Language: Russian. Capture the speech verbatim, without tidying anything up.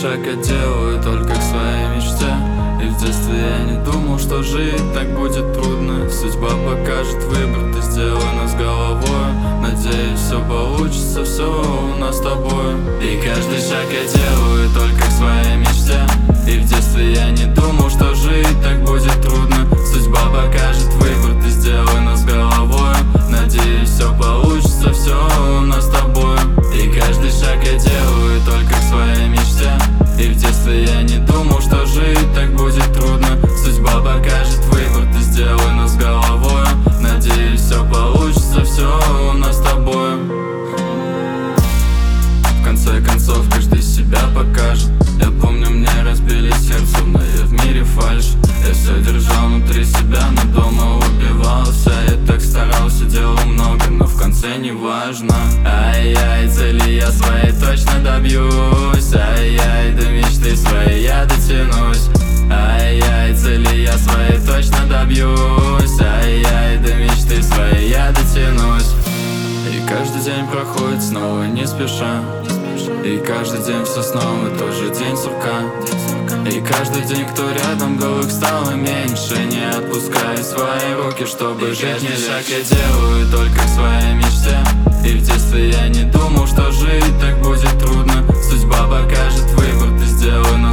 шаг я делаю только к своей мечте. И в детстве я не думал, что жить так будет трудно. Судьба покажет выбор, ты сделай нас головой. Надеюсь, все получится, все у нас с тобой. И каждый шаг я делаю только к своей мечте. И в детстве я не думал, что жить так будет трудно. Судьба покажет выбор, ты сделай нас головой. Надеюсь, все получится, все у нас с тобой. И каждый шаг я делаю только к своей мечте. И в детстве я не думал, что жить так будет трудно. Судьба покажет выбор, ты сделай нас головой. Надеюсь, все получится, все у нас с тобой. В конце концов, каждый себя покажет. Я помню, мне разбили сердце, но я в мире фальшь. Я все держал внутри себя, но дома убивался. Я так старался, делал много, но в конце не важно. Ай-яй, цели я своей точно добьюсь. Ай-яй, до мечты своей я дотянусь. Ай-яй, цели я своей точно добьюсь. Ай-яй, до мечты своей я дотянусь. И каждый день проходит снова не спеша. И каждый день все снова, тоже день сурка. И каждый день, кто рядом был, их стало меньше. Не отпускай свои руки, чтобы и жить не легче. Шаг я делаю только к своей мечте. И в детстве я не думал, что жить так будет трудно. Судьба покажет выбор, ты сделай нас